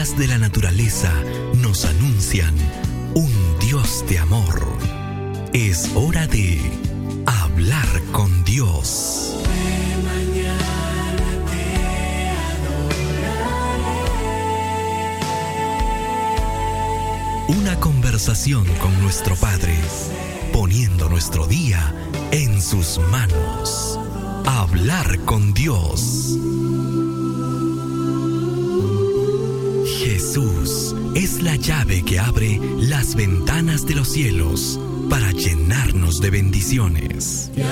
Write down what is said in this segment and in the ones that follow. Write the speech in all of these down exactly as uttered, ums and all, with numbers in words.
maravillas de la naturaleza nos anuncian un Dios de amor. Es hora de hablar con Dios. De mañana te adoraré. Una conversación con nuestro Padre, poniendo nuestro día en sus manos. Hablar con Dios. Jesús es la llave que abre las ventanas de los cielos para llenarnos de bendiciones. Te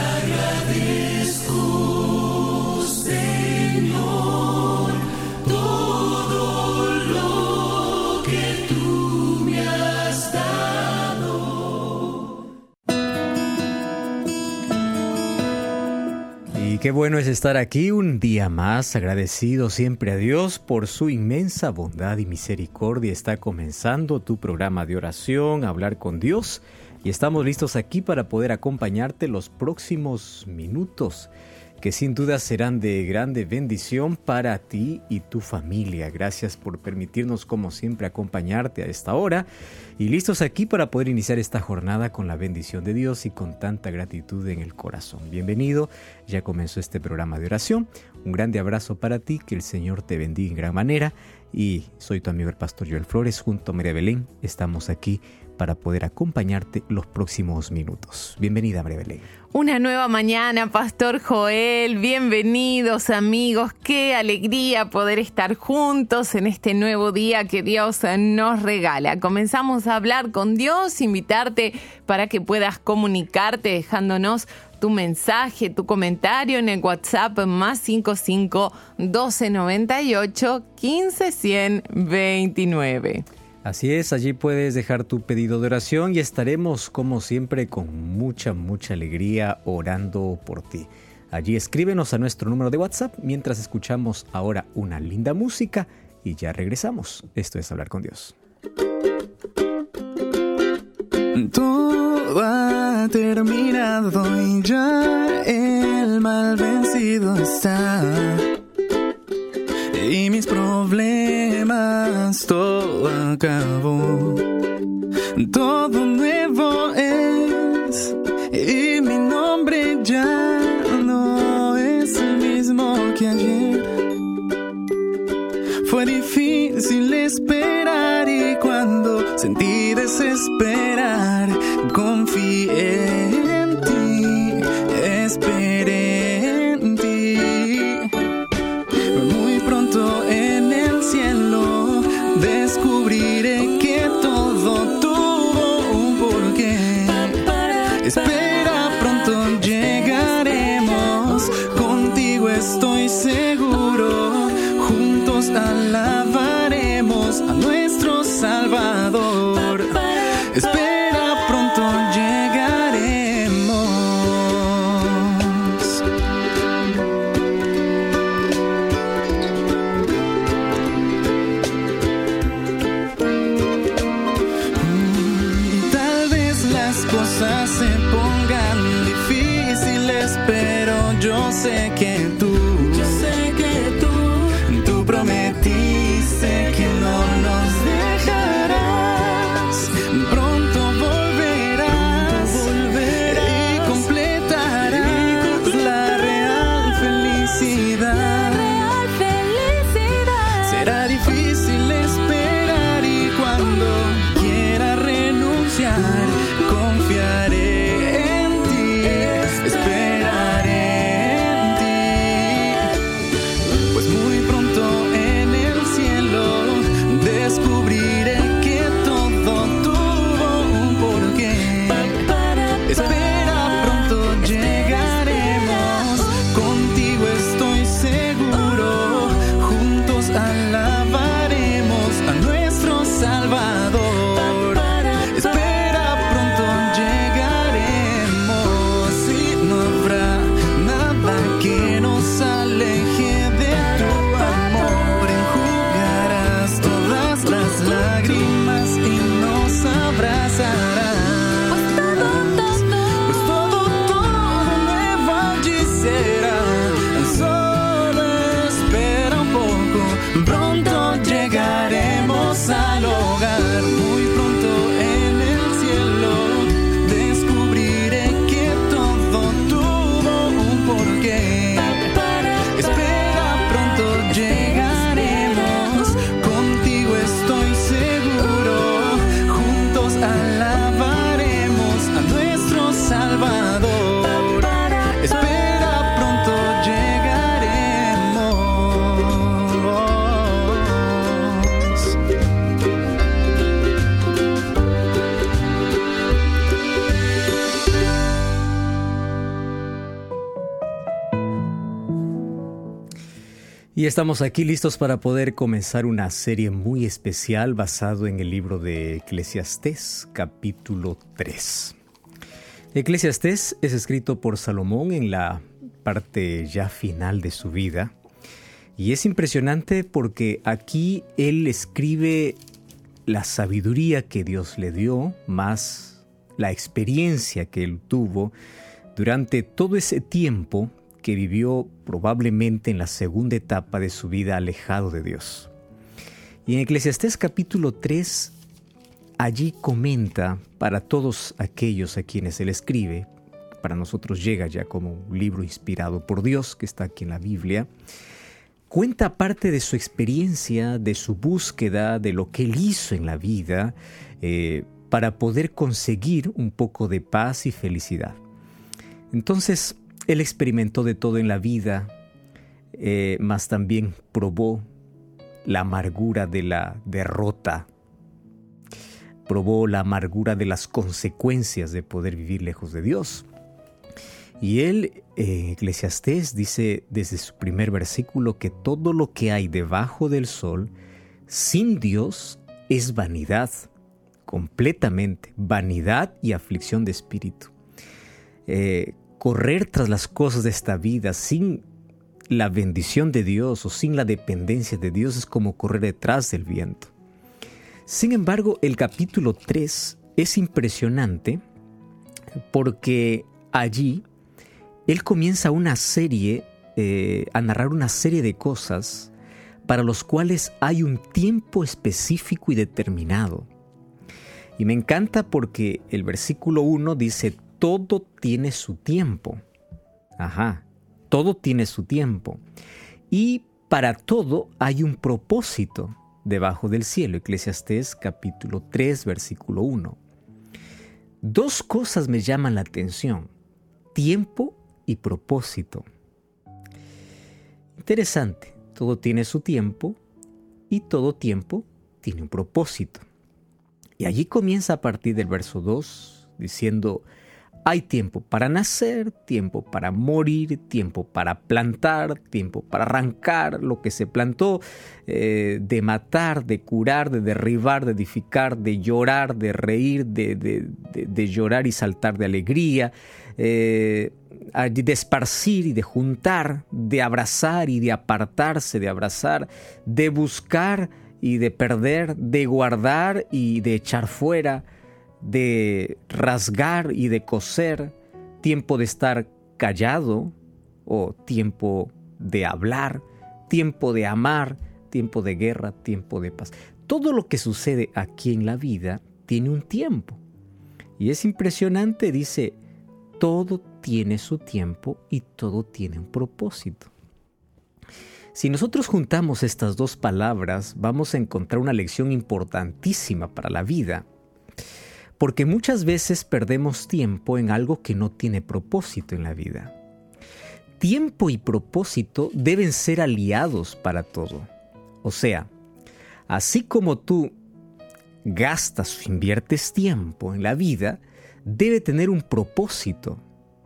agradezco, Señor, todo lo que tú me has dado. Y qué bueno es estar aquí un día más, agradecido siempre a Dios por su inmensa bondad y misericordia. Está comenzando tu programa de oración, Hablar con Dios, y estamos listos aquí para poder acompañarte los próximos minutos, que sin duda serán de grande bendición para ti y tu familia. Gracias por permitirnos, como siempre, acompañarte a esta hora, y listos aquí para poder iniciar esta jornada con la bendición de Dios y con tanta gratitud en el corazón. Bienvenido, ya comenzó este programa de oración. Un grande abrazo para ti, que el Señor te bendiga en gran manera, y soy tu amigo el pastor Joel Flores. Junto a María Belén estamos aquí para poder acompañarte los próximos minutos. Bienvenida, María Belén. Una nueva mañana, Pastor Joel. Bienvenidos, amigos. Qué alegría poder estar juntos en este nuevo día que Dios nos regala. Comenzamos a hablar con Dios, invitarte para que puedas comunicarte dejándonos tu mensaje, tu comentario en el WhatsApp más cinco cinco, doce noventa y ocho, quince cien veintinueve. Así es, allí puedes dejar tu pedido de oración y estaremos, como siempre, con mucha, mucha alegría orando por ti. Allí escríbenos a nuestro número de WhatsApp mientras escuchamos ahora una linda música y ya regresamos. Esto es Hablar con Dios. Todo ha terminado y ya el mal vencido está. Y mis problemas todo acabó. Todo nuevo es y mi nombre ya no es el mismo que ayer. Fue difícil esperar y cuando sentí desesperar, confié en ti, esperé en ti. Muy pronto en el cielo descubriré que todo tuvo un porqué. Espera, pronto llegaremos, contigo estoy seguro. Juntos alabaremos a nuestro Salvador. Espera, pronto llegaremos. Mm, tal vez las cosas se pongan difíciles, pero yo sé que tú, yo sé que tú, tú prometiste que no nos dejarás. Pronto volverás, volverás y completarás la real felicidad. La real felicidad. Será difícil esperar y cuando quiera renunciar, confiaré en ti, esperaré en ti. Y estamos aquí listos para poder comenzar una serie muy especial basado en el libro de Eclesiastés, capítulo tres. Eclesiastés es escrito por Salomón en la parte ya final de su vida. Y es impresionante porque aquí él escribe la sabiduría que Dios le dio, más la experiencia que él tuvo durante todo ese tiempo que vivió probablemente en la segunda etapa de su vida alejado de Dios. Y en Eclesiastés capítulo tres, allí comenta para todos aquellos a quienes él escribe, para nosotros llega ya como un libro inspirado por Dios que está aquí en la Biblia, cuenta parte de su experiencia, de su búsqueda, de lo que él hizo en la vida eh, para poder conseguir un poco de paz y felicidad. Entonces, él experimentó de todo en la vida, eh, mas también probó la amargura de la derrota, probó la amargura de las consecuencias de poder vivir lejos de Dios. Y él, en Eclesiastés, dice desde su primer versículo que todo lo que hay debajo del sol, sin Dios, es vanidad, completamente, vanidad y aflicción de espíritu. Eh, correr tras las cosas de esta vida sin la bendición de Dios o sin la dependencia de Dios es como correr detrás del viento. Sin embargo, el capítulo tres es impresionante porque allí él comienza una serie, eh, a narrar una serie de cosas para los cuales hay un tiempo específico y determinado. Y me encanta porque el versículo uno dice: todo tiene su tiempo. Ajá, todo tiene su tiempo. Y para todo hay un propósito debajo del cielo. Eclesiastés capítulo tres, versículo uno. Dos cosas me llaman la atención: tiempo y propósito. Interesante, todo tiene su tiempo y todo tiempo tiene un propósito. Y allí comienza a partir del verso dos diciendo: hay tiempo para nacer, tiempo para morir, tiempo para plantar, tiempo para arrancar lo que se plantó, eh, de matar, de curar, de derribar, de edificar, de llorar, de reír, de, de, de, de llorar y saltar de alegría, eh, de esparcir y de juntar, de abrazar y de apartarse, de abrazar, de buscar y de perder, de guardar y de echar fuera, de rasgar y de coser, tiempo de estar callado o tiempo de hablar, tiempo de amar, tiempo de guerra, tiempo de paz. Todo lo que sucede aquí en la vida tiene un tiempo. Y es impresionante, dice, todo tiene su tiempo y todo tiene un propósito. Si nosotros juntamos estas dos palabras, vamos a encontrar una lección importantísima para la vida. Porque muchas veces perdemos tiempo en algo que no tiene propósito en la vida. Tiempo y propósito deben ser aliados para todo. O sea, así como tú gastas o inviertes tiempo en la vida, debe tener un propósito.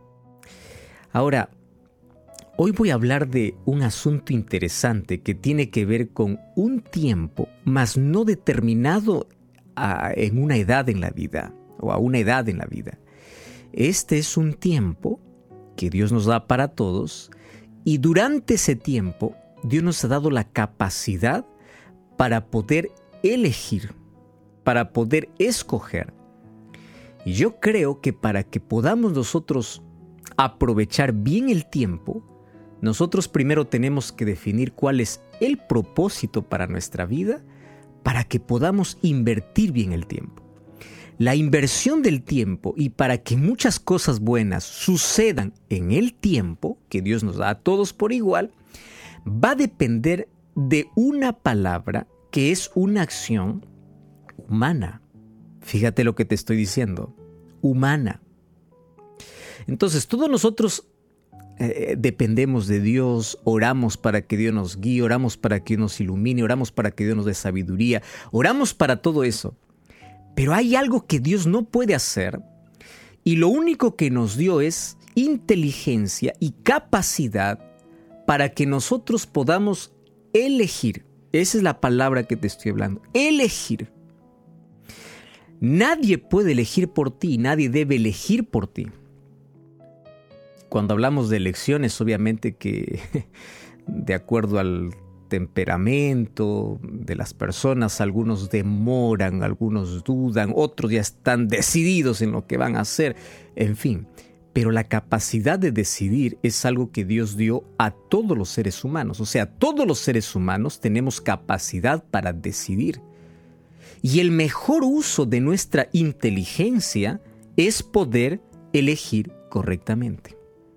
Ahora, hoy voy a hablar de un asunto interesante que tiene que ver con un tiempo, mas no determinado A, en una edad en la vida o a una edad en la vida. Este es un tiempo que Dios nos da para todos y durante ese tiempo Dios nos ha dado la capacidad para poder elegir, para poder escoger. Y yo creo que para que podamos nosotros aprovechar bien el tiempo, nosotros primero tenemos que definir cuál es el propósito para nuestra vida, para que podamos invertir bien el tiempo. La inversión del tiempo y para que muchas cosas buenas sucedan en el tiempo que Dios nos da a todos por igual, va a depender de una palabra que es una acción humana. Fíjate lo que te estoy diciendo, humana. Entonces todos nosotros Eh, dependemos de Dios, oramos para que Dios nos guíe, oramos para que Dios nos ilumine, oramos para que Dios nos dé sabiduría, oramos para todo eso. Pero hay algo que Dios no puede hacer y lo único que nos dio es inteligencia y capacidad para que nosotros podamos elegir. Esa es la palabra que te estoy hablando. Elegir. Nadie puede elegir por ti, nadie debe elegir por ti. Cuando hablamos de elecciones, obviamente que de acuerdo al temperamento de las personas, algunos demoran, algunos dudan, otros ya están decididos en lo que van a hacer, en fin. Pero la capacidad de decidir es algo que Dios dio a todos los seres humanos. O sea, todos los seres humanos tenemos capacidad para decidir. Y el mejor uso de nuestra inteligencia es poder elegir correctamente.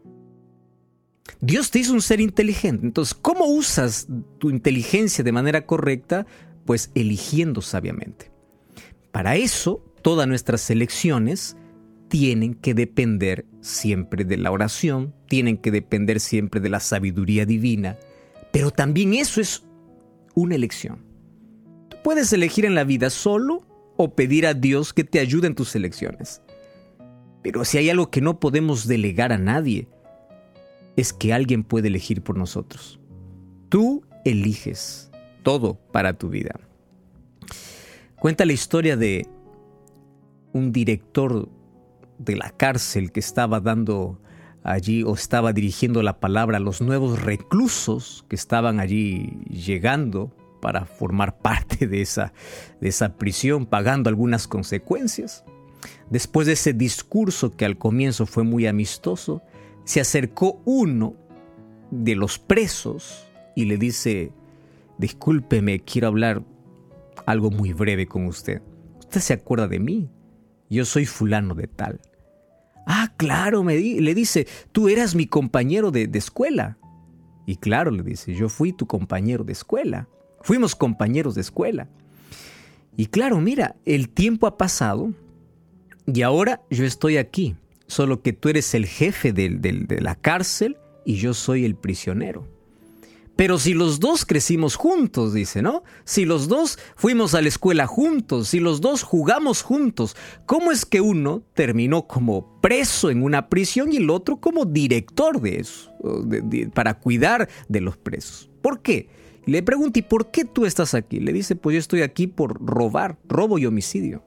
Dios te hizo un ser inteligente. Entonces, ¿cómo usas tu inteligencia de manera correcta? Pues eligiendo sabiamente. Para eso, todas nuestras elecciones tienen que depender siempre de la oración, tienen que depender siempre de la sabiduría divina, pero también eso es una elección. Tú puedes elegir en la vida solo o pedir a Dios que te ayude en tus elecciones. Pero si hay algo que no podemos delegar a nadie, es que alguien puede elegir por nosotros. Tú eliges todo para tu vida. Cuenta la historia de un director de la cárcel que estaba dando allí o estaba dirigiendo la palabra a los nuevos reclusos que estaban allí llegando para formar parte de esa, de esa prisión, pagando algunas consecuencias. Después de ese discurso que al comienzo fue muy amistoso, se acercó uno de los presos y le dice: discúlpeme, quiero hablar algo muy breve con usted. ¿Usted se acuerda de mí? Yo soy fulano de tal. Ah, claro, me di, le dice, tú eras mi compañero de, de escuela. Y claro, le dice, yo fui tu compañero de escuela. Fuimos compañeros de escuela. Y claro, mira, el tiempo ha pasado y ahora yo estoy aquí. Solo que tú eres el jefe de, de, de la cárcel y yo soy el prisionero. Pero si los dos crecimos juntos, dice, ¿no? Si los dos fuimos a la escuela juntos, si los dos jugamos juntos, ¿cómo es que uno terminó como preso en una prisión y el otro como director de eso, de, de, para cuidar de los presos? ¿Por qué? Le pregunto, ¿y por qué tú estás aquí? Le dice, pues yo estoy aquí por robar, robo y homicidio.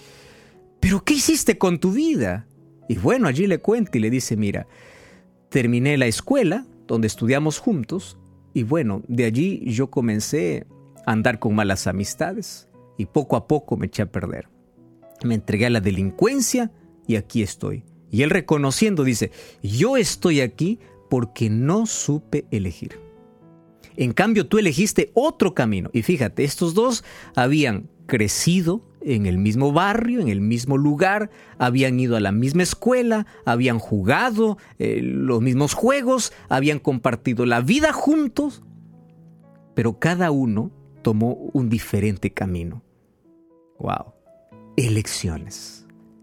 ¿Pero qué hiciste con tu vida? Y bueno, allí le cuenta y le dice, mira, terminé la escuela donde estudiamos juntos. Y bueno, de allí yo comencé a andar con malas amistades y poco a poco me eché a perder. Me entregué a la delincuencia y aquí estoy. Y él reconociendo dice, yo estoy aquí porque no supe elegir. En cambio, tú elegiste otro camino. Y fíjate, estos dos habían crecido en el mismo barrio, en el mismo lugar, habían ido a la misma escuela, habían jugado eh, los mismos juegos, habían compartido la vida juntos, pero cada uno tomó un diferente camino. ¡Wow! Elecciones.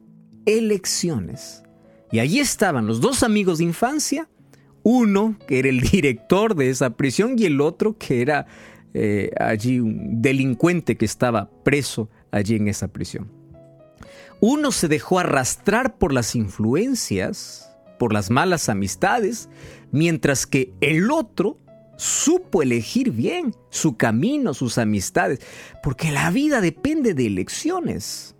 Elecciones. Y allí estaban los dos amigos de infancia, uno que era el director de esa prisión y el otro que era eh, allí un delincuente que estaba preso allí en esa prisión. Uno se dejó arrastrar por las influencias, por las malas amistades, mientras que el otro supo elegir bien su camino, sus amistades, porque la vida depende de elecciones.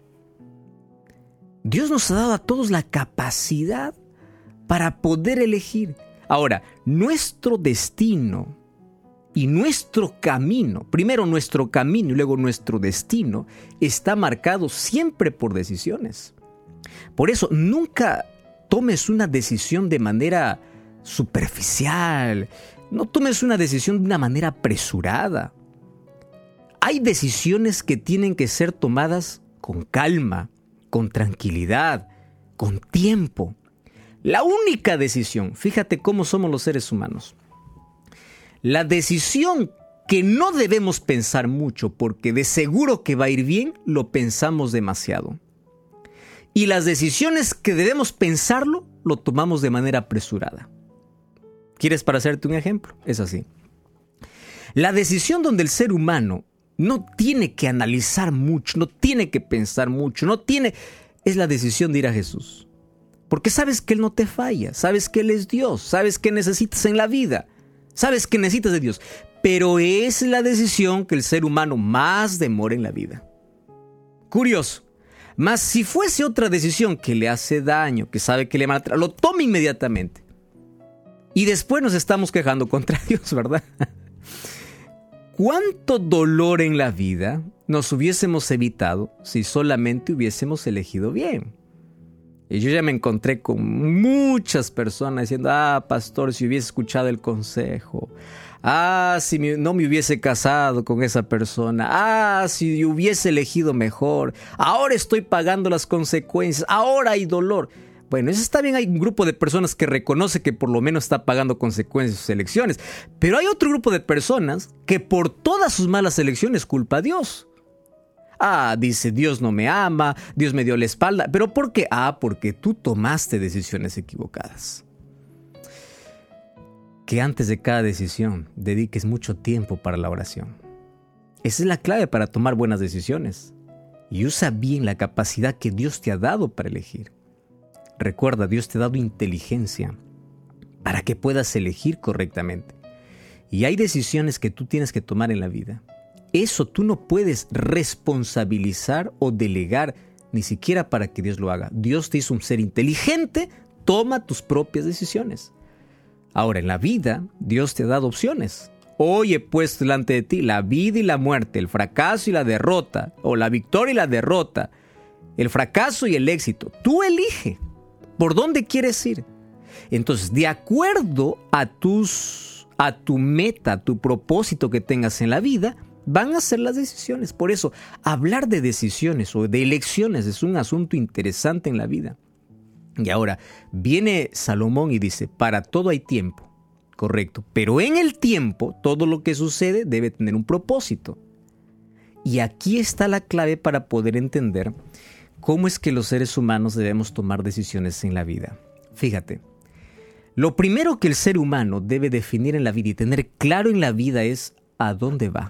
Dios nos ha dado a todos la capacidad para poder elegir. Ahora, nuestro destino y nuestro camino, primero nuestro camino y luego nuestro destino, está marcado siempre por decisiones. Por eso, nunca tomes una decisión de manera superficial, no tomes una decisión de una manera apresurada. Hay decisiones que tienen que ser tomadas con calma, con tranquilidad, con tiempo. La única decisión, fíjate cómo somos los seres humanos, la decisión que no debemos pensar mucho porque de seguro que va a ir bien, lo pensamos demasiado. Y las decisiones que debemos pensarlo, lo tomamos de manera apresurada. ¿Quieres para hacerte un ejemplo? Es así. La decisión donde el ser humano no tiene que analizar mucho, no tiene que pensar mucho, no tiene, es la decisión de ir a Jesús. Porque sabes que Él no te falla, sabes que Él es Dios, sabes que necesitas en la vida. Sabes que necesitas de Dios, pero es la decisión que el ser humano más demora en la vida. Curioso. Mas si fuese otra decisión que le hace daño, que sabe que le maltrata, lo toma inmediatamente. Y después nos estamos quejando contra Dios, ¿verdad? ¿Cuánto dolor en la vida nos hubiésemos evitado si solamente hubiésemos elegido bien? Y yo ya me encontré con muchas personas diciendo, ah, pastor, si hubiese escuchado el consejo. Ah, si no me hubiese casado con esa persona. Ah, si hubiese elegido mejor. Ahora estoy pagando las consecuencias. Ahora hay dolor. Bueno, eso está bien, hay un grupo de personas que reconoce que por lo menos está pagando consecuencias de sus elecciones. Pero hay otro grupo de personas que por todas sus malas elecciones culpa a Dios. Ah, dice, Dios no me ama, Dios me dio la espalda. ¿Pero por qué? Ah, porque tú tomaste decisiones equivocadas. Que antes de cada decisión dediques mucho tiempo para la oración. Esa es la clave para tomar buenas decisiones. Y usa bien la capacidad que Dios te ha dado para elegir. Recuerda, Dios te ha dado inteligencia para que puedas elegir correctamente. Y hay decisiones que tú tienes que tomar en la vida. Eso tú no puedes responsabilizar o delegar ni siquiera para que Dios lo haga. Dios te hizo un ser inteligente, toma tus propias decisiones. Ahora, en la vida, Dios te ha dado opciones. Hoy he puesto delante de ti la vida y la muerte, el fracaso y la derrota, o la victoria y la derrota, el fracaso y el éxito. Tú elige por dónde quieres ir. Entonces, de acuerdo a tus, a tu meta, a tu propósito que tengas en la vida, van a ser las decisiones. Por eso, hablar de decisiones o de elecciones es un asunto interesante en la vida. Y ahora, viene Salomón y dice, para todo hay tiempo, correcto. Pero en el tiempo, todo lo que sucede debe tener un propósito. Y aquí está la clave para poder entender cómo es que los seres humanos debemos tomar decisiones en la vida. Fíjate, lo primero que el ser humano debe definir en la vida y tener claro en la vida es a dónde va.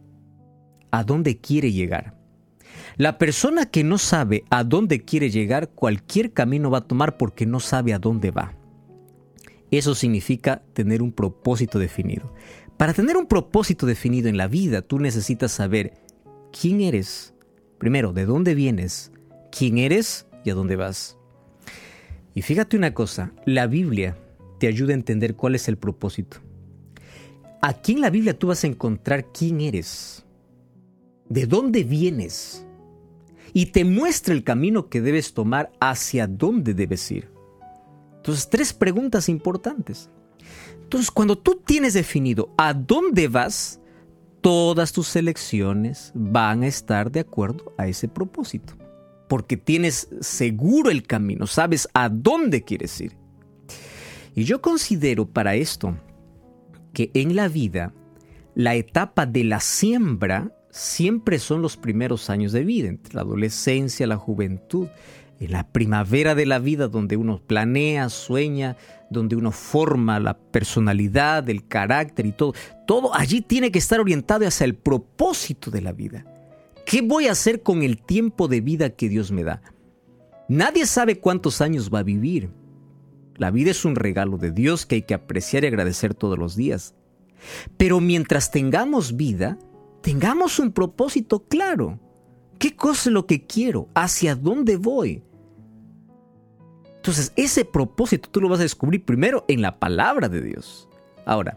¿A dónde quiere llegar? La persona que no sabe a dónde quiere llegar, cualquier camino va a tomar porque no sabe a dónde va. Eso significa tener un propósito definido. Para tener un propósito definido en la vida, tú necesitas saber quién eres. Primero, de dónde vienes, quién eres y a dónde vas. Y fíjate una cosa, la Biblia te ayuda a entender cuál es el propósito. Aquí en la Biblia tú vas a encontrar quién eres. ¿De dónde vienes? Y te muestra el camino que debes tomar hacia dónde debes ir. Entonces, tres preguntas importantes. Entonces, cuando tú tienes definido a dónde vas, todas tus elecciones van a estar de acuerdo a ese propósito. Porque tienes seguro el camino, sabes a dónde quieres ir. Y yo considero para esto que en la vida, la etapa de la siembra siempre son los primeros años de vida, entre la adolescencia, la juventud, en la primavera de la vida donde uno planea, sueña, donde uno forma la personalidad, el carácter y todo. Todo allí tiene que estar orientado hacia el propósito de la vida. ¿Qué voy a hacer con el tiempo de vida que Dios me da? Nadie sabe cuántos años va a vivir. La vida es un regalo de Dios que hay que apreciar y agradecer todos los días. Pero mientras tengamos vida, tengamos un propósito claro. ¿Qué cosa es lo que quiero? ¿Hacia dónde voy? Entonces, ese propósito tú lo vas a descubrir primero en la palabra de Dios. Ahora,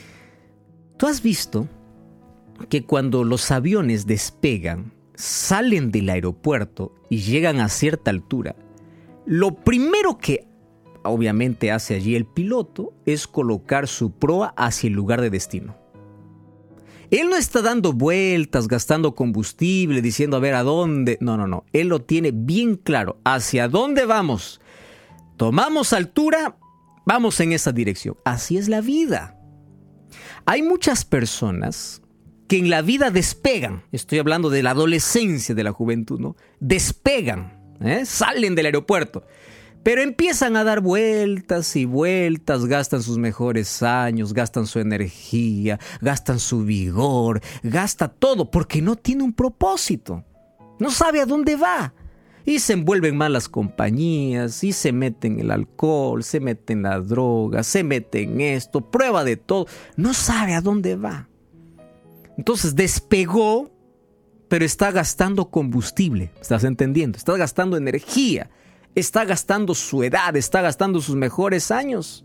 tú has visto que cuando los aviones despegan, salen del aeropuerto y llegan a cierta altura, lo primero que obviamente hace allí el piloto es colocar su proa hacia el lugar de destino. Él no está dando vueltas, gastando combustible, diciendo a ver a dónde. No, no, no. Él lo tiene bien claro. ¿Hacia dónde vamos? Tomamos altura, vamos en esa dirección. Así es la vida. Hay muchas personas que en la vida despegan. Estoy hablando de la adolescencia, de la juventud, ¿no? Despegan, ¿eh? Salen del aeropuerto. Pero empiezan a dar vueltas y vueltas, gastan sus mejores años, gastan su energía, gastan su vigor, gasta todo porque no tiene un propósito. No sabe a dónde va. y se envuelven en malas compañías, y se meten en el alcohol, se meten en la droga, se meten en esto, prueba de todo, no sabe a dónde va. Entonces despegó, pero está gastando combustible, ¿estás entendiendo? Está gastando energía, está gastando su edad, está gastando sus mejores años.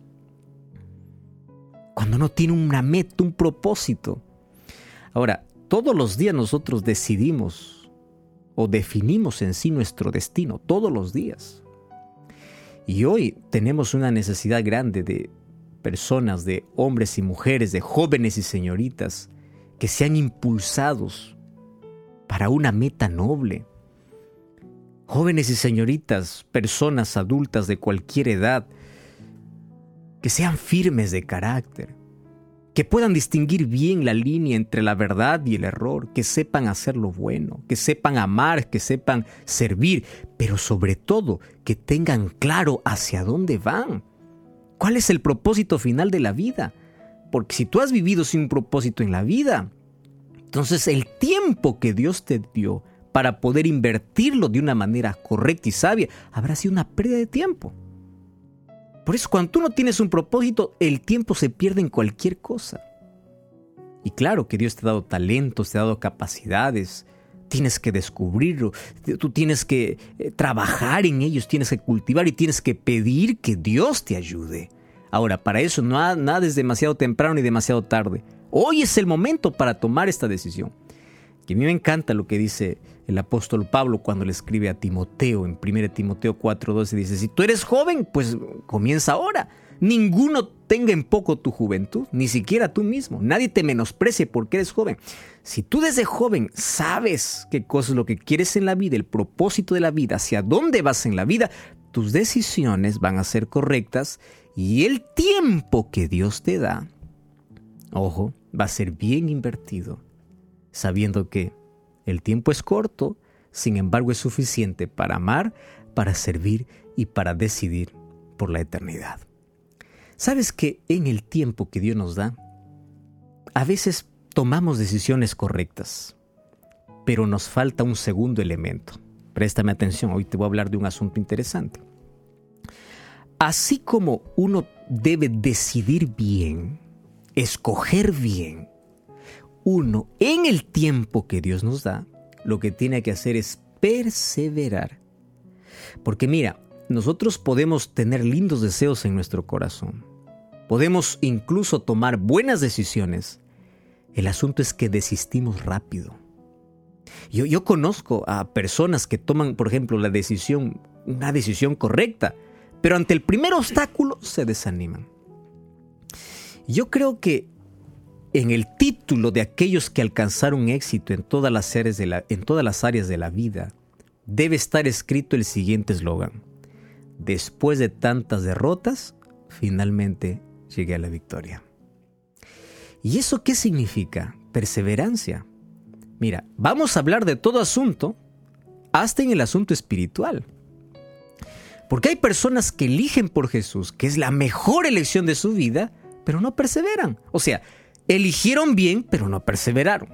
Cuando no tiene una meta, un propósito. Ahora, todos los días nosotros decidimos o definimos en sí nuestro destino, todos los días. Y hoy tenemos una necesidad grande de personas, de hombres y mujeres, de jóvenes y señoritas que sean impulsados para una meta noble. Jóvenes y señoritas, personas adultas de cualquier edad, que sean firmes de carácter, que puedan distinguir bien la línea entre la verdad y el error, que sepan hacer lo bueno, que sepan amar, que sepan servir, pero sobre todo que tengan claro hacia dónde van. ¿Cuál es el propósito final de la vida? Porque si tú has vivido sin un propósito en la vida, entonces el tiempo que Dios te dio para poder invertirlo de una manera correcta y sabia, habrá sido una pérdida de tiempo. Por eso cuando tú no tienes un propósito, el tiempo se pierde en cualquier cosa. Y claro que Dios te ha dado talentos, te ha dado capacidades, tienes que descubrirlo, tú tienes que eh, trabajar en ellos, tienes que cultivar y tienes que pedir que Dios te ayude. Ahora, para eso no ha, nada es demasiado temprano ni demasiado tarde. Hoy es el momento para tomar esta decisión. Y a mí me encanta lo que dice el apóstol Pablo cuando le escribe a Timoteo en primera Timoteo cuatro doce. Dice, si tú eres joven, pues comienza ahora. Ninguno tenga en poco tu juventud, ni siquiera tú mismo. Nadie te menosprecie porque eres joven. Si tú desde joven sabes qué cosa es lo que quieres en la vida, el propósito de la vida, hacia dónde vas en la vida, tus decisiones van a ser correctas y el tiempo que Dios te da, ojo, va a ser bien invertido, sabiendo que el tiempo es corto, sin embargo es suficiente para amar, para servir y para decidir por la eternidad. ¿Sabes que en el tiempo que Dios nos da, a veces tomamos decisiones correctas, pero nos falta un segundo elemento? Préstame atención, hoy te voy a hablar de un asunto interesante. Así como uno debe decidir bien, escoger bien, uno, en el tiempo que Dios nos da, lo que tiene que hacer es perseverar. Porque mira, nosotros podemos tener lindos deseos en nuestro corazón. Podemos incluso tomar buenas decisiones. El asunto es que desistimos rápido. Yo, yo conozco a personas que toman, por ejemplo, la decisión, una decisión correcta, pero ante el primer obstáculo se desaniman. Yo creo que en el título de aquellos que alcanzaron éxito en todas las áreas de la, en todas las áreas de la vida, debe estar escrito el siguiente eslogan: después de tantas derrotas, finalmente llegué a la victoria. ¿Y eso qué significa? Perseverancia. Mira, vamos a hablar de todo asunto, hasta en el asunto espiritual. Porque hay personas que eligen por Jesús, que es la mejor elección de su vida, pero no perseveran. O sea, eligieron bien, pero no perseveraron.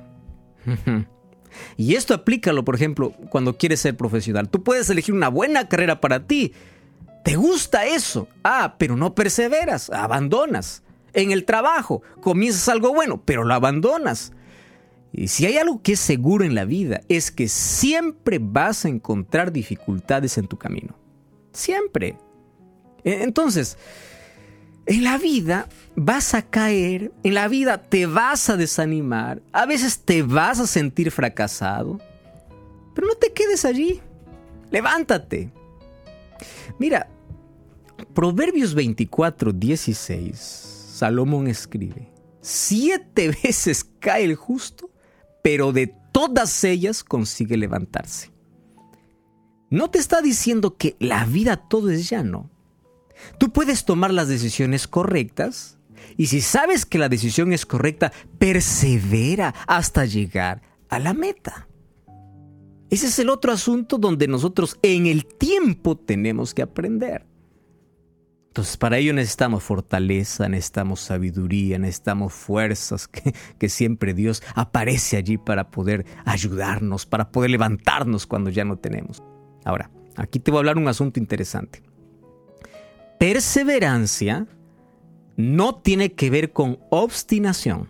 Y esto aplícalo, por ejemplo, cuando quieres ser profesional. Tú puedes elegir una buena carrera para ti. ¿Te gusta eso? Ah, pero no perseveras, abandonas. En el trabajo, comienzas algo bueno, pero lo abandonas. Y si hay algo que es seguro en la vida, es que siempre vas a encontrar dificultades en tu camino. Siempre. Entonces, en la vida vas a caer, en la vida te vas a desanimar, a veces te vas a sentir fracasado, pero no te quedes allí, levántate. Mira, Proverbios veinticuatro dieciséis, Salomón escribe, siete veces cae el justo, pero de todas ellas consigue levantarse. No te está diciendo que la vida todo es llano. Tú puedes tomar las decisiones correctas y si sabes que la decisión es correcta, persevera hasta llegar a la meta. Ese es el otro asunto donde nosotros en el tiempo tenemos que aprender. Entonces para ello necesitamos fortaleza, necesitamos sabiduría, necesitamos fuerzas, que, que siempre Dios aparece allí para poder ayudarnos, para poder levantarnos cuando ya no tenemos. Ahora, Aquí te voy a hablar un asunto interesante. Perseverancia no tiene que ver con obstinación,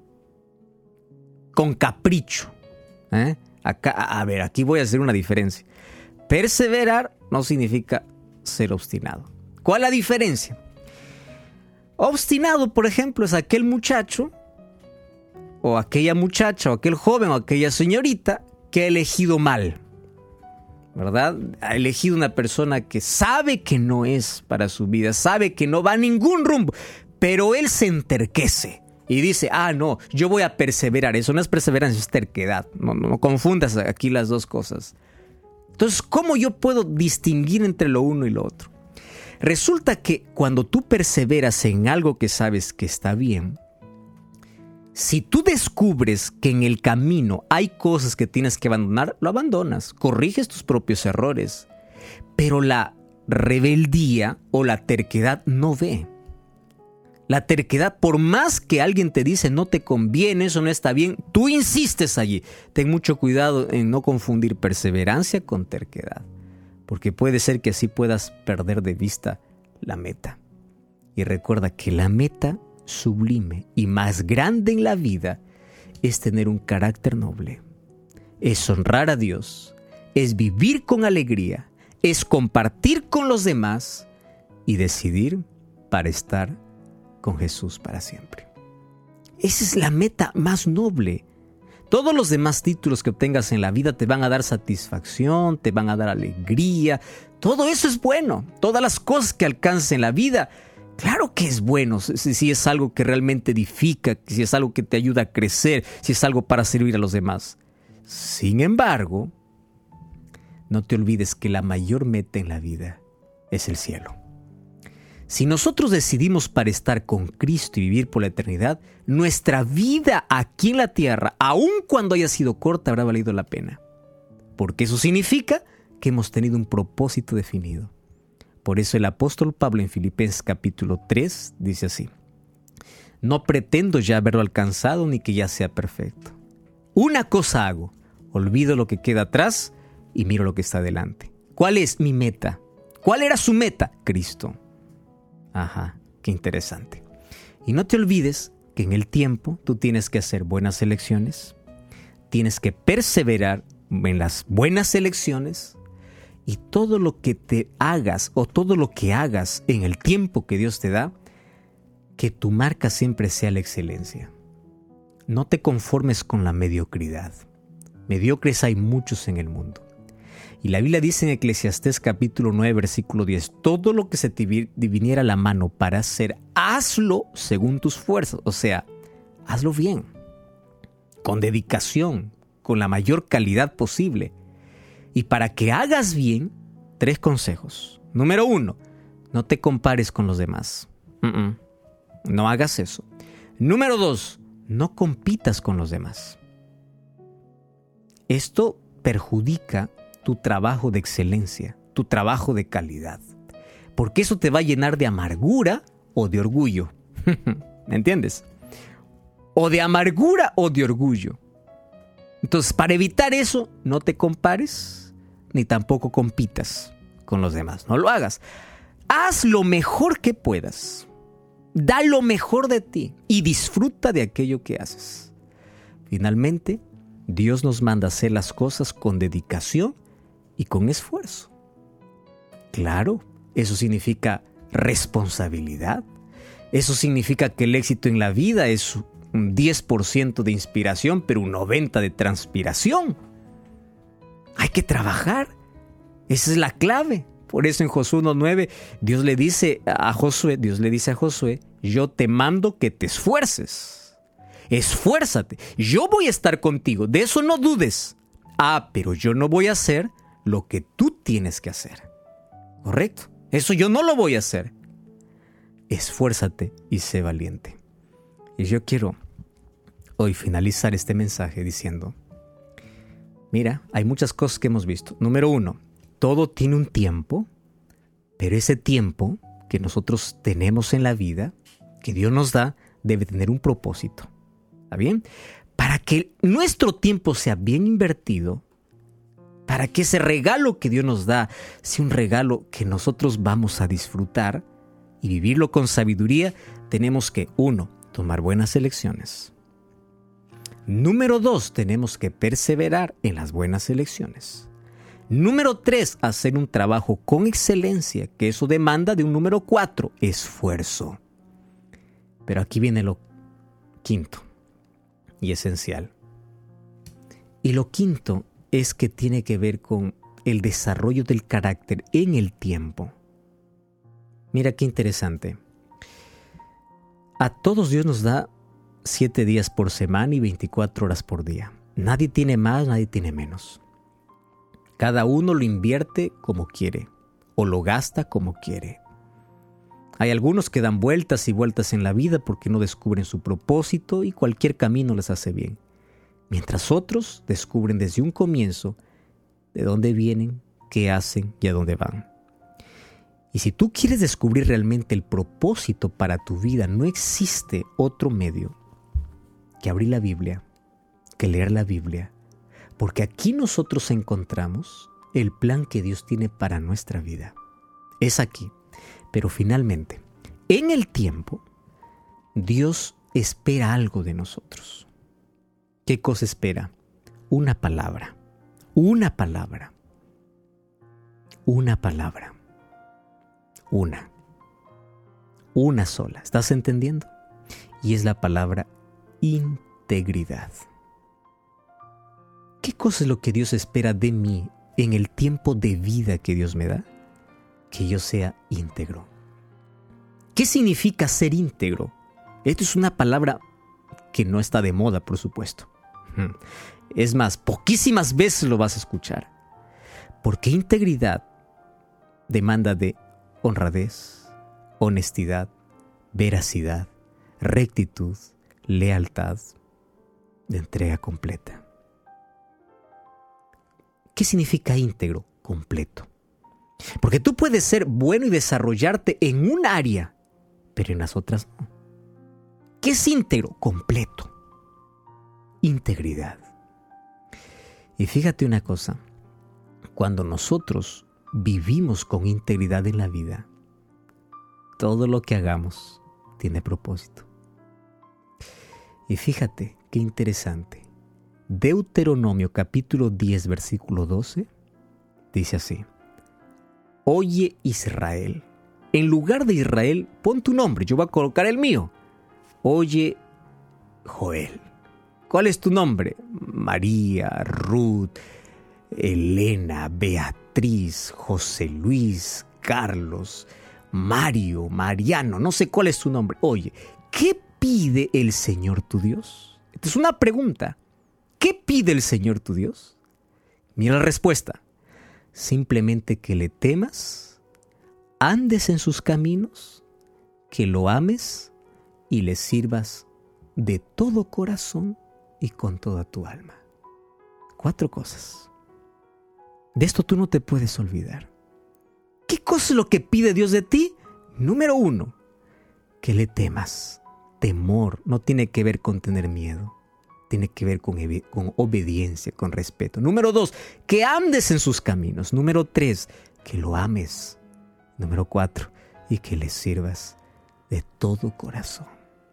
con capricho. ¿eh? Acá, a ver, aquí voy a hacer una diferencia. Perseverar no significa ser obstinado. ¿Cuál es la diferencia? Obstinado, por ejemplo, es aquel muchacho o aquella muchacha o aquel joven o aquella señorita que ha elegido mal, ¿verdad? Ha elegido una persona que sabe que no es para su vida, sabe que no va a ningún rumbo, pero él se enterquece y dice, ah, no, yo voy a perseverar. Eso no es perseverancia, es terquedad. No, no, no confundas aquí las dos cosas. Entonces, ¿cómo yo puedo distinguir entre lo uno y lo otro? Resulta que cuando tú perseveras en algo que sabes que está bien, si tú descubres que en el camino hay cosas que tienes que abandonar, lo abandonas, corriges tus propios errores. Pero la rebeldía o la terquedad no ve. La terquedad, por más que alguien te dice no te conviene, eso no está bien, tú insistes allí. Ten mucho cuidado en no confundir perseverancia con terquedad, porque puede ser que así puedas perder de vista la meta. Y recuerda que la meta sublime y más grande en la vida es tener un carácter noble, es honrar a Dios, es vivir con alegría, es compartir con los demás y decidir para estar con Jesús para siempre. Esa es la meta más noble. Todos los demás títulos que obtengas en la vida te van a dar satisfacción, te van a dar alegría. Todo eso es bueno. Todas las cosas que alcances en la vida, claro que es bueno. Si, si es algo que realmente edifica, si es algo que te ayuda a crecer, si es algo para servir a los demás. Sin embargo, no te olvides que la mayor meta en la vida es el cielo. Si nosotros decidimos para estar con Cristo y vivir por la eternidad, nuestra vida aquí en la tierra, aun cuando haya sido corta, habrá valido la pena. Porque eso significa que hemos tenido un propósito definido. Por eso el apóstol Pablo en Filipenses capítulo tres dice así: no pretendo ya haberlo alcanzado ni que ya sea perfecto. Una cosa hago, olvido lo que queda atrás y miro lo que está delante. ¿Cuál es mi meta? ¿Cuál era su meta? Cristo. Ajá, qué interesante. Y no te olvides que en el tiempo tú tienes que hacer buenas elecciones, tienes que perseverar en las buenas elecciones, y todo lo que te hagas o todo lo que hagas en el tiempo que Dios te da, que tu marca siempre sea la excelencia. No te conformes con la mediocridad. Mediocres hay muchos en el mundo. Y la Biblia dice en Eclesiastés capítulo nueve, versículo diez, todo lo que se te viniera a la mano para hacer, hazlo según tus fuerzas. O sea, hazlo bien, con dedicación, con la mayor calidad posible. Y para que hagas bien, tres consejos. Número uno, no te compares con los demás. Uh-uh. No hagas eso. Número dos, no compitas con los demás. Esto perjudica tu trabajo de excelencia, tu trabajo de calidad, porque eso te va a llenar de amargura o de orgullo. ¿Me entiendes? O de amargura o de orgullo. Entonces, para evitar eso, no te compares ni tampoco compitas con los demás. No lo hagas. Haz lo mejor que puedas. Da lo mejor de ti y disfruta de aquello que haces. Finalmente, Dios nos manda a hacer las cosas con dedicación y con esfuerzo. Claro, eso significa responsabilidad. Eso significa que el éxito en la vida es un diez por ciento de inspiración, pero un noventa por ciento de transpiración. Hay que trabajar. Esa es la clave. Por eso en Josué uno nueve, Dios le dice a Josué, Dios le dice a Josué, yo te mando que te esfuerces. Esfuérzate. Yo voy a estar contigo. De eso no dudes. Ah, pero yo no voy a hacer lo que tú tienes que hacer. ¿Correcto? Eso yo no lo voy a hacer. Esfuérzate y sé valiente. Y yo quiero hoy finalizar este mensaje diciendo, mira, hay muchas cosas que hemos visto. Número uno, todo tiene un tiempo, pero ese tiempo que nosotros tenemos en la vida, que Dios nos da, debe tener un propósito. ¿Está bien? Para que nuestro tiempo sea bien invertido, para que ese regalo que Dios nos da sea un regalo que nosotros vamos a disfrutar y vivirlo con sabiduría, tenemos que, uno, tomar buenas elecciones. Número dos, tenemos que perseverar en las buenas elecciones. Número tres, hacer un trabajo con excelencia, que eso demanda de un número cuatro, esfuerzo. Pero aquí viene lo quinto y esencial. Y lo quinto es que tiene que ver con el desarrollo del carácter en el tiempo. Mira qué interesante. A todos Dios nos da siete días por semana y veinticuatro horas por día. Nadie tiene más, nadie tiene menos. Cada uno lo invierte como quiere o lo gasta como quiere. Hay algunos que dan vueltas y vueltas en la vida porque no descubren su propósito y cualquier camino les hace bien. Mientras otros descubren desde un comienzo de dónde vienen, qué hacen y a dónde van. Y si tú quieres descubrir realmente el propósito para tu vida, no existe otro medio que abrir la Biblia, que leer la Biblia, porque aquí nosotros encontramos el plan que Dios tiene para nuestra vida. Es aquí. Pero finalmente, en el tiempo, Dios espera algo de nosotros. ¿Qué cosa espera? Una palabra. Una palabra. Una palabra. Una. Una sola. ¿Estás entendiendo? Y es la palabra integridad. ¿Qué cosa es lo que Dios espera de mí en el tiempo de vida que Dios me da? Que yo sea íntegro. ¿Qué significa ser íntegro? Esto es una palabra que no está de moda, por supuesto. Es más, poquísimas veces lo vas a escuchar. Porque integridad demanda de honradez, honestidad, veracidad, rectitud, lealtad, de entrega completa. ¿Qué significa íntegro? Completo. Porque tú puedes ser bueno y desarrollarte en un área, pero en las otras no. ¿Qué es íntegro? Completo. Integridad. Y fíjate una cosa, cuando nosotros vivimos con integridad en la vida, todo lo que hagamos tiene propósito. Y fíjate qué interesante. Deuteronomio capítulo diez, versículo doce, dice así: Oye Israel, en lugar de Israel, pon tu nombre, yo voy a colocar el mío. Oye Joel. ¿Cuál es tu nombre? María, Ruth, Elena, Beatriz, José Luis, Carlos, Mario, Mariano, no sé cuál es tu nombre. Oye, ¿qué pide el Señor tu Dios? Esta es una pregunta. ¿Qué pide el Señor tu Dios? Mira la respuesta. Simplemente que le temas, andes en sus caminos, que lo ames y le sirvas de todo corazón y con toda tu alma. Cuatro cosas. De esto tú no te puedes olvidar. ¿Qué cosa es lo que pide Dios de ti? Número uno, que le temas. Temor no tiene que ver con tener miedo. Tiene que ver con, con obediencia, con respeto. Número dos, que andes en sus caminos. Número tres, que lo ames. Número cuatro, y que le sirvas de todo corazón.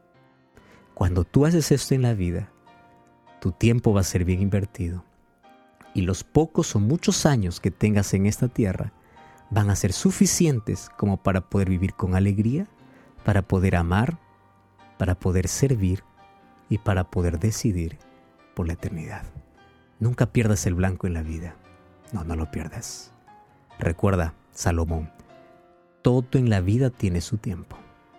Cuando tú haces esto en la vida, tu tiempo va a ser bien invertido. Y los pocos o muchos años que tengas en esta tierra van a ser suficientes como para poder vivir con alegría, para poder amar, para poder servir y para poder decidir por la eternidad. Nunca pierdas el blanco en la vida. No, no lo pierdas. Recuerda, Salomón, todo en la vida tiene su tiempo,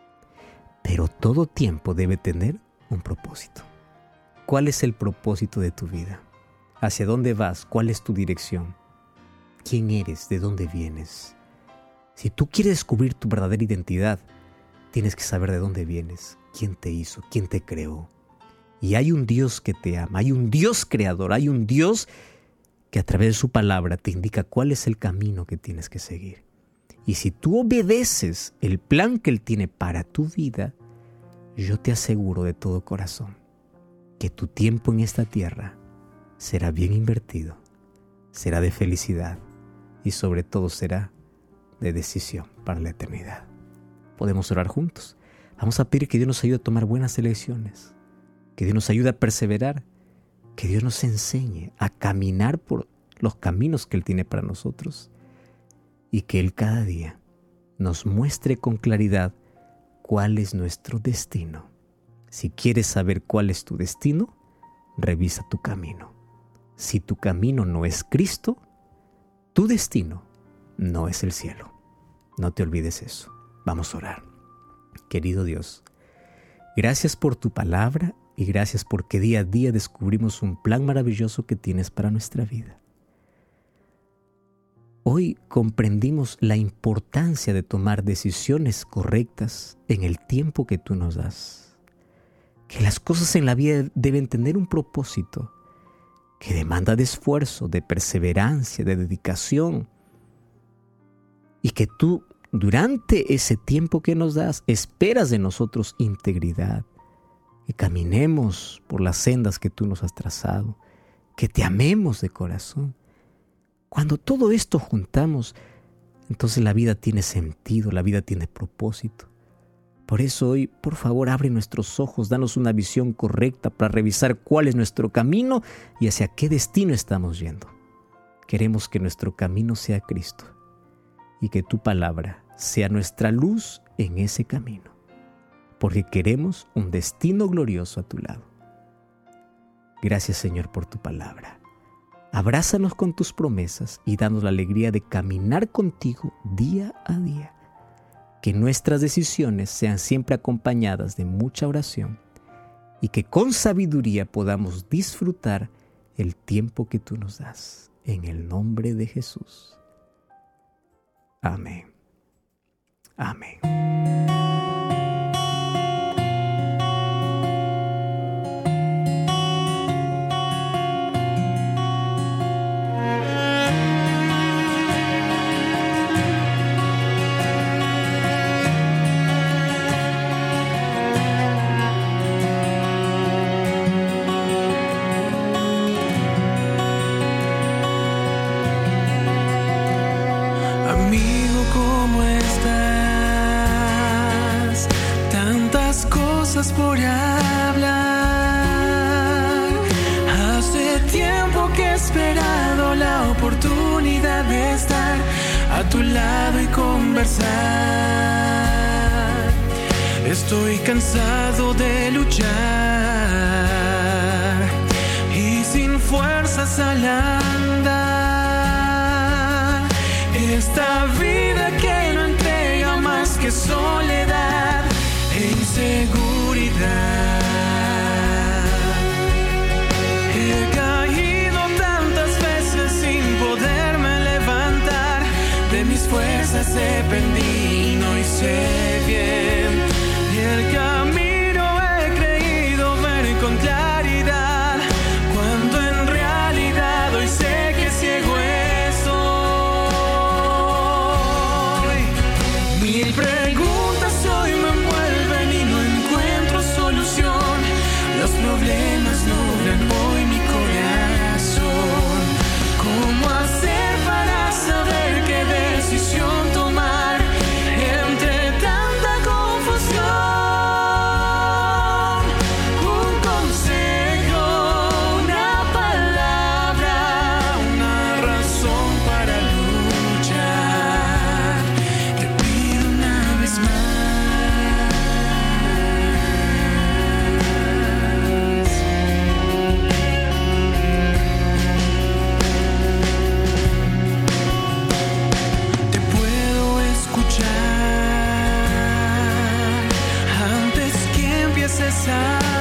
pero todo tiempo debe tener un propósito. ¿Cuál es el propósito de tu vida? ¿Hacia dónde vas? ¿Cuál es tu dirección? ¿Quién eres? ¿De dónde vienes? Si tú quieres descubrir tu verdadera identidad, tienes que saber de dónde vienes, quién te hizo, quién te creó. Y hay un Dios que te ama, hay un Dios creador, hay un Dios que a través de su palabra te indica cuál es el camino que tienes que seguir. Y si tú obedeces el plan que Él tiene para tu vida, yo te aseguro de todo corazón que tu tiempo en esta tierra será bien invertido será de felicidad y sobre todo será de decisión para la eternidad. Podemos orar juntos. Vamos a pedir que Dios nos ayude a tomar buenas elecciones, que Dios nos ayude a perseverar, que Dios nos enseñe a caminar por los caminos que Él tiene para nosotros y que Él cada día nos muestre con claridad cuál es nuestro destino. Si quieres saber cuál es tu destino, revisa tu camino. Si tu camino no es Cristo, tu destino no es el cielo. No te olvides eso. Vamos a orar. Querido Dios, gracias por tu palabra y gracias porque día a día descubrimos un plan maravilloso que tienes para nuestra vida. Hoy comprendimos la importancia de tomar decisiones correctas en el tiempo que tú nos das. Que las cosas en la vida deben tener un propósito que demanda de esfuerzo, de perseverancia, de dedicación. Y que tú, durante ese tiempo que nos das, esperas de nosotros integridad. Que caminemos por las sendas que tú nos has trazado. Que te amemos de corazón. Cuando todo esto juntamos, entonces la vida tiene sentido, la vida tiene propósito. Por eso hoy, por favor, abre nuestros ojos, danos una visión correcta para revisar cuál es nuestro camino y hacia qué destino estamos yendo. Queremos que nuestro camino sea Cristo y que tu palabra sea nuestra luz en ese camino, porque queremos un destino glorioso a tu lado. Gracias, Señor, por tu palabra. Abrázanos con tus promesas y danos la alegría de caminar contigo día a día. Que nuestras decisiones sean siempre acompañadas de mucha oración y que con sabiduría podamos disfrutar el tiempo que tú nos das. En el nombre de Jesús. Amén. Amén. Por hablar. Hace tiempo que he esperado la oportunidad de estar a tu lado y conversar. Estoy cansado de luchar y sin fuerzas al andar. Esta vida que no entrega más que soledad e inseguridad. He caído tantas veces sin poderme levantar. De mis fuerzas dependí, y sé bien. Y el camino he creído ver con claridad, cuando en realidad hoy sé que ciego estoy. Mil preguntas hoy me envuelven y no encuentro solución. Los problemas nublan hoy mi corazón. ¿Cómo hacer para saber qué decisión tomar entre tanta confusión? Un consejo, una palabra, una razón para luchar. Te pido una vez más. Te puedo escuchar antes que empieces a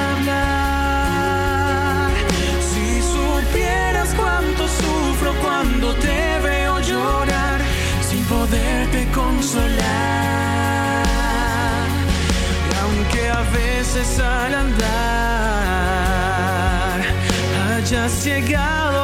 hablar. Si supieras cuánto sufro cuando te veo llorar, sin poderte consolar. Y aunque a veces al andar hayas llegado